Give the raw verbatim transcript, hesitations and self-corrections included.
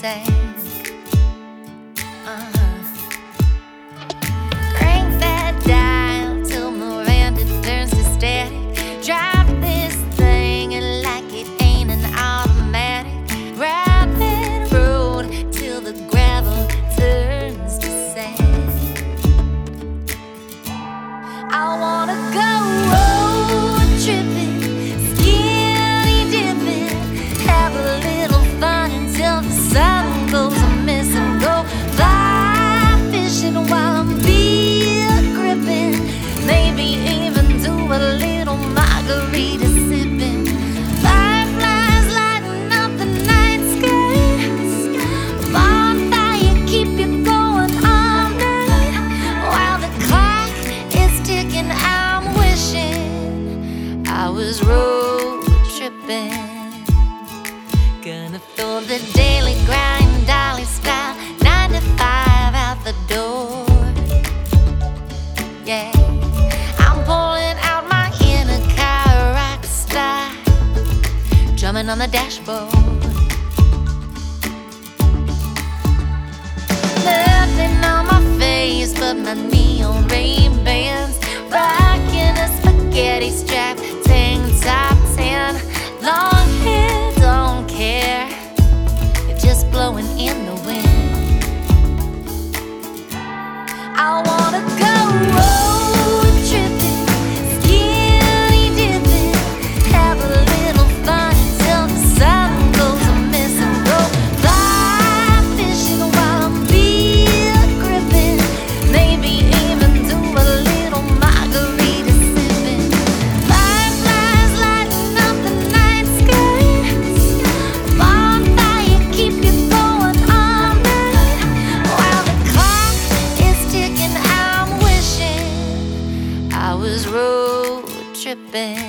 say. Uh-huh. Crank that dial till Miranda turns to static. Drive this thing like it ain't an automatic. Ride that road till the gravel turns to sand. I wanna go road tripping, skinny dipping, have a little fun until the sun goes missing. Go fly fishing while I'm beer gripping, maybe even do a little margarita sipping. Fireflies lighting up the night sky, bonfire keep you going all night while the clock is ticking. I'm wishing I was road tripping. Gonna throw the daily grind, dolly style, nine to five out the door. Yeah, I'm pulling out my inner car rock star, drumming on the dashboard. Nothing on my face but my neon Ray-Bans, rocking a spaghetti strap tank top tan. Long hair, don't care, it's just blowing in the wind. I wanna go road tripping, skinny dipping, have a little fun until the sun goes missing. Go fly fishing while I'm beer gripping, maybe even do a little margarita sipping. Fireflies lighting up the night sky, bonfire keep you going all night while the clock is ticking. I'm wishing I was road tripping.